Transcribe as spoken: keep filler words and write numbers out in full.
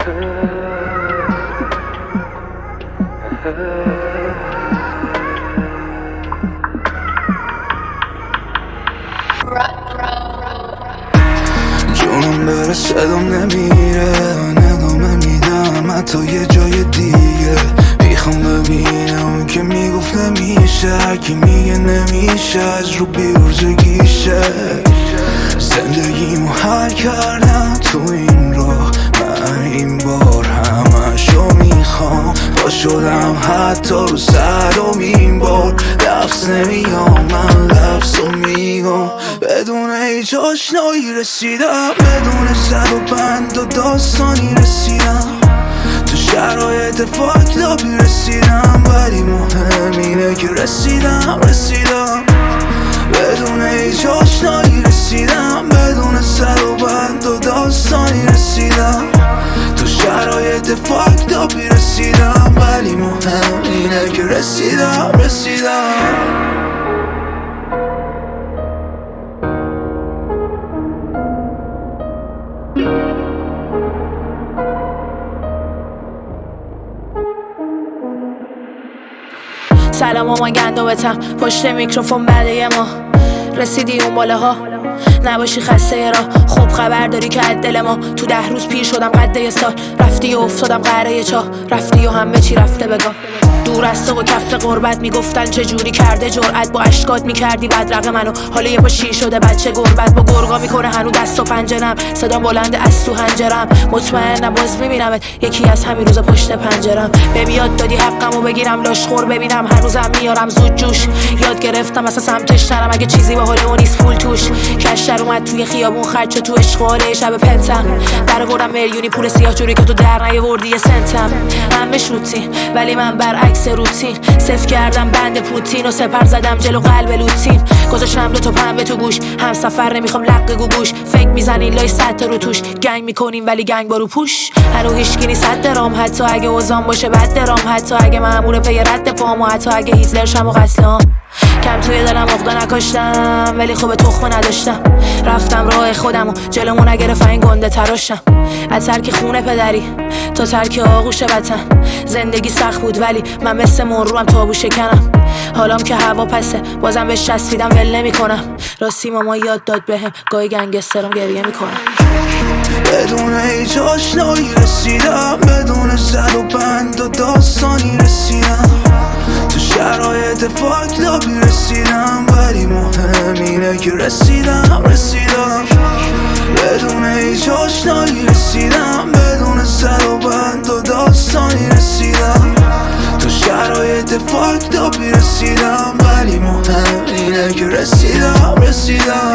جونم بره صدام نمیره، ندامه میدم حتی یه جای دیگه. میخوام ببینم اون که میگفت نمیشه، هرکی میگه نمیشه از رو بیرزگیشه. زندگیمو حل کردم تو این راه، من این بار همشو میخوام. پا شدم حتی رو صدامین بار، لفظ نمیام من لفظو میگم. بدون هیچ آشنایی رسیدم، بدون زد و بند و داستانی رسیدم. تو شرایط فاکلابی رسیدم، ولی مهم اینه که رسیدم رسیدم. بدون هیچ آشنایی رسیدم، بدون سر و بند و داستانی رسیدم. تو شرایط فاکلابی رسیدم، ولی مهم اینه که رسیدم رسیدم. سلام مامان گندمتم پشت میکروفون بعد یه ماه رسیدی اون باله ها، نباشی خسته را. خوب خبر داری که از دل ما تو ده روز پیر شدم قد یه سال. رفتی و افتادم قهره یه چاه، رفتی و همه چی رفته بگاه. دور از تو و کف قربت میگفتن چه جوری کرده جرأت، با اشکات میکردی بدرقه منو. حالا یه پا شیر شده بچه گربت، با گرگا میکنه هنو دست و پنجرم. صدام بلند از تو هنجرم، مطمئنم باز میبینمت یکی از همین روزا پشت پنجرم. به یاد دادی حقمو بگیرم لاشخور ببینم، هنوزم میارم زود جوش. یاد گرفتم اصلا سمتش نرم اگه چیزی به حال اون نیست پول توش. کشتر اومد توی خیابون خرج تو عشق حاله شب پنتم. در بردم میلیونی پول سیاه جوری که تو در نیاوردی یه سنتم. همه شوتی ولی من برعکس روتین، صفر کردم بند پوتین و سپر زدم جلو قلب لوتین. گذاشتم دو تا پنبه تو گوش، هم سفر نمیخوام لق گوگوش. فکر میزنین لای صد تا رو توش، گنگ میکنین ولی گنگ بارو پوش. هنو هیچکی نیست صد درام، حتی اگه اوزان باشه بد درام. حتی اگه مامور پی رد پام، و حتی اگه هیتلر شم و قتلام. کم توی دلم عقده نکاشتم ولی خوب تخمه نداشتم. رفتم راه خودم و جلومو نگرفت این گنده تراشم. از ترک خونه پدری تا ترک آغوش وطن، زندگی سخت بود ولی من مثل مروم تابو شکنم. حالام که هوا پسه بازم بهش چسبیدم ول نمی کنم. راستی ماما یاد داد بهم گاهی گنگسترم گریه میکنم. بدون هیچ آشنایی رسیدم، بدون زد و بند و داستانی رسیدم. تو شرایط فاکلابی رسیدم، ولی مهم اینه که رسیدم رسیدم. بدون هیچ آشنایی رسیدم، بدون زد و بند و داستانی رسیدم. تو شرایط فاکلابی رسیدم، ولی مهم اینه که رسیدم رسیدم.